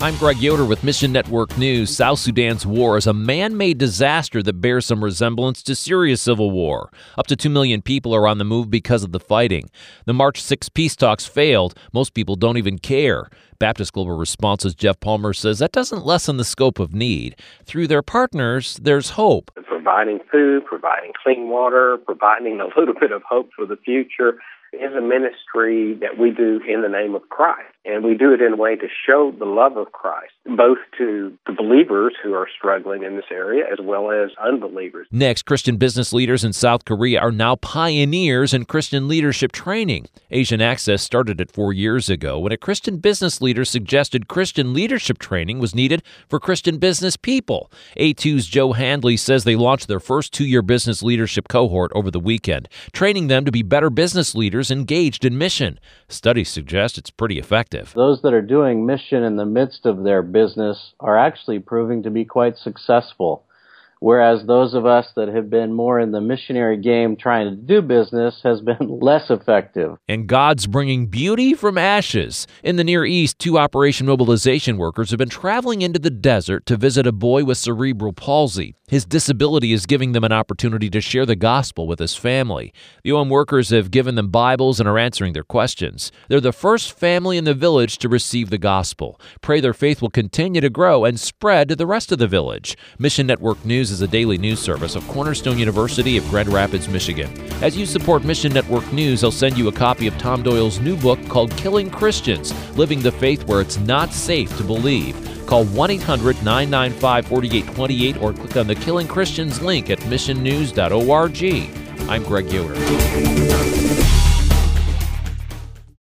I'm Greg Yoder with Mission Network News. South Sudan's war is a man-made disaster that bears some resemblance to Syria's civil war. Up to 2 million people are on the move because of the fighting. The March 6 peace talks failed. Most people don't even care. Baptist Global Response's Jeff Palmer says that doesn't lessen the scope of need. Through their partners, there's hope. Providing food, providing clean water, providing a little bit of hope for the future is a ministry that we do in the name of Christ. And we do it in a way to show the love of Christ, both to the believers who are struggling in this area as well as unbelievers. Next, Christian business leaders in South Korea are now pioneers in Christian leadership training. Asian Access started it 4 years ago when a Christian business leader suggested Christian leadership training was needed for Christian business people. A2's Joe Handley says they launched their first 2-year business leadership cohort over the weekend, training them to be better business leaders engaged in mission. Studies suggest it's pretty effective. Those that are doing mission in the midst of their business are actually proving to be quite successful, whereas those of us that have been more in the missionary game trying to do business has been less effective. And God's bringing beauty from ashes. In the Near East, 2 Operation Mobilization workers have been traveling into the desert to visit a boy with cerebral palsy. His disability is giving them an opportunity to share the gospel with his family. The OM workers have given them Bibles and are answering their questions. They're the first family in the village to receive the gospel. Pray their faith will continue to grow and spread to the rest of the village. Mission Network News is a daily news service of Cornerstone University of Grand Rapids, Michigan. As you support Mission Network News, I'll send you a copy of Tom Doyle's new book called Killing Christians, Living the Faith Where It's Not Safe to Believe. Call 1-800-995-4828 or click on the Killing Christians link at missionnews.org. I'm Greg Yoder.